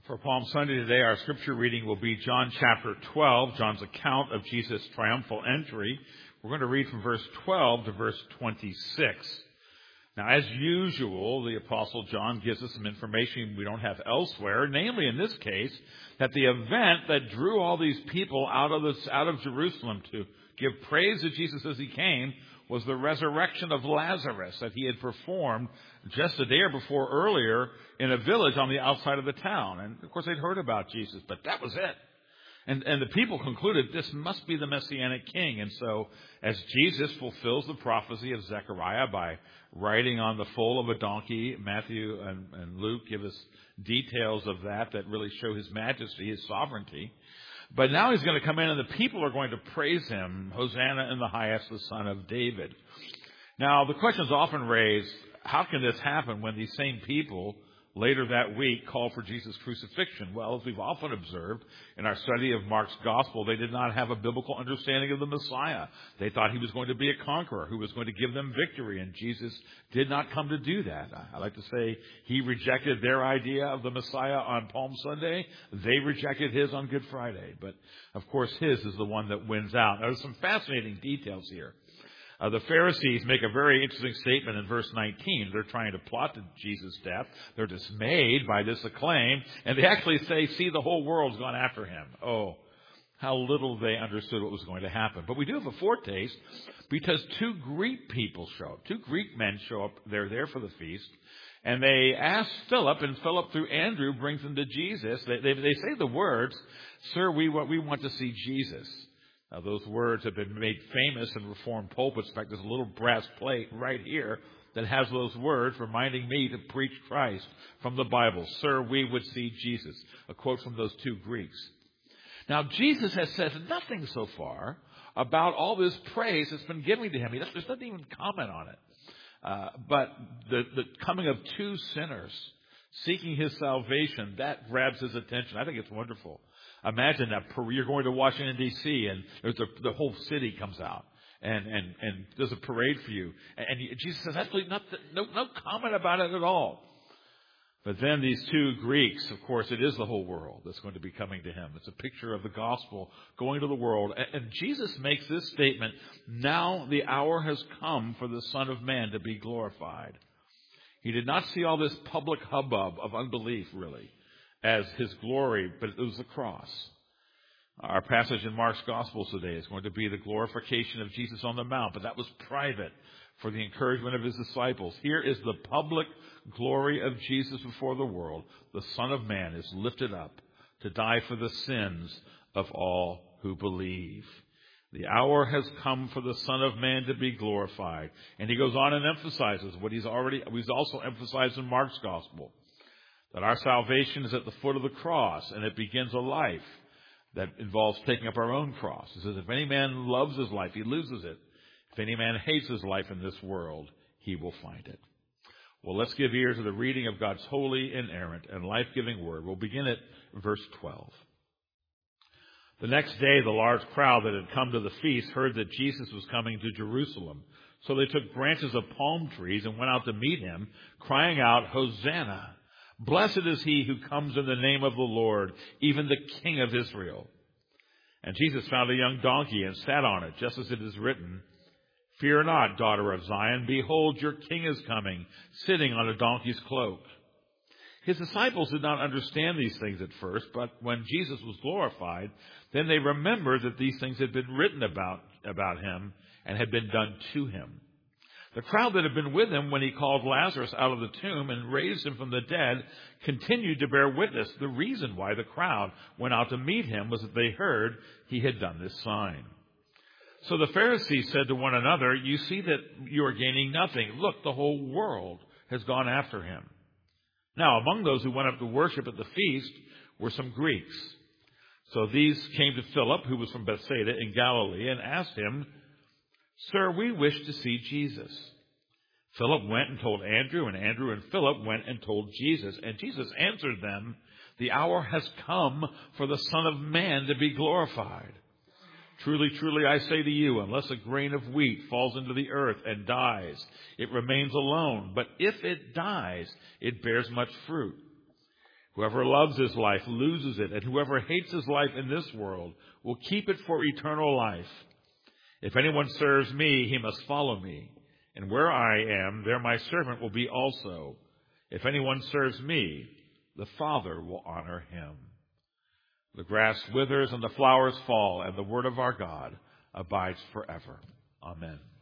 For Palm Sunday today, our scripture reading will be John chapter 12, John's account of Jesus' triumphal entry. We're going to read from verse 12 to verse 26. Now, as usual, the Apostle John gives us some information we don't have elsewhere, namely in this case, that the event that drew all these people out of Jerusalem to give praise to Jesus as he came was the resurrection of Lazarus that he had performed just a day or before earlier in a village on the outside of the town. And, of course, they'd heard about Jesus, but that was it. And the people concluded this must be the Messianic king. And so as Jesus fulfills the prophecy of Zechariah by riding on the foal of a donkey, Matthew and Luke give us details of that really show his majesty, his sovereignty. But now he's going to come in and the people are going to praise him. Hosanna in the highest, the Son of David. Now, the question is often raised, how can this happen when these same people later that week called for Jesus' crucifixion? Well, as we've often observed in our study of Mark's gospel, they did not have a biblical understanding of the Messiah. They thought he was going to be a conqueror who was going to give them victory, and Jesus did not come to do that. I like to say he rejected their idea of the Messiah on Palm Sunday. They rejected his on Good Friday. But, of course, his is the one that wins out. Now, there's some fascinating details here. The Pharisees make a very interesting statement in verse 19. They're trying to plot to Jesus' death. They're dismayed by this acclaim. And they actually say, see, the whole world's gone after him. Oh, how little they understood what was going to happen. But we do have a foretaste because two Greek people show up. Two Greek men show up. They're there for the feast. And they ask Philip, and Philip through Andrew brings them to Jesus. They say the words, Sir, we want to see Jesus. Now, those words have been made famous in Reformed pulpits. In fact, there's a little brass plate right here that has those words reminding me to preach Christ from the Bible. Sir, we would see Jesus. A quote from those two Greeks. Now, Jesus has said nothing so far about all this praise that's been given to him. He doesn't even comment on it. But the coming of two sinners seeking his salvation, that grabs his attention. I think it's wonderful. Imagine that you're going to Washington, D.C., and the whole city comes out, and there's a parade for you. And Jesus says absolutely no comment about it at all. But then these two Greeks, of course, it is the whole world that's going to be coming to him. It's a picture of the gospel going to the world. And Jesus makes this statement, now the hour has come for the Son of Man to be glorified. He did not see all this public hubbub of unbelief, really, as his glory, but it was the cross. Our passage in Mark's Gospel today is going to be the glorification of Jesus on the Mount, but that was private for the encouragement of his disciples. Here is the public glory of Jesus before the world. The Son of Man is lifted up to die for the sins of all who believe. The hour has come for the Son of Man to be glorified. And he goes on and emphasizes what he's also emphasized in Mark's Gospel. That our salvation is at the foot of the cross, and it begins a life that involves taking up our own cross. It says, if any man loves his life, he loses it. If any man hates his life in this world, he will find it. Well, let's give ear to the reading of God's holy, inerrant, and life-giving word. We'll begin at verse 12. The next day, the large crowd that had come to the feast heard that Jesus was coming to Jerusalem. So they took branches of palm trees and went out to meet him, crying out, Hosanna! Blessed is he who comes in the name of the Lord, even the King of Israel. And Jesus found a young donkey and sat on it, just as it is written, Fear not, daughter of Zion. Behold, your king is coming, sitting on a donkey's cloak. His disciples did not understand these things at first, but when Jesus was glorified, then they remembered that these things had been written about him and had been done to him. The crowd that had been with him when he called Lazarus out of the tomb and raised him from the dead continued to bear witness. The reason why the crowd went out to meet him was that they heard he had done this sign. So the Pharisees said to one another, You see that you are gaining nothing. Look, the whole world has gone after him. Now, among those who went up to worship at the feast were some Greeks. So these came to Philip, who was from Bethsaida in Galilee, and asked him, Sir, we wish to see Jesus. Philip went and told Andrew, and Andrew and Philip went and told Jesus. And Jesus answered them, The hour has come for the Son of Man to be glorified. Truly, truly, I say to you, unless a grain of wheat falls into the earth and dies, it remains alone. But if it dies, it bears much fruit. Whoever loves his life loses it, and whoever hates his life in this world will keep it for eternal life. If anyone serves me, he must follow me. And where I am, there my servant will be also. If anyone serves me, the Father will honor him. The grass withers and the flowers fall, and the word of our God abides forever. Amen.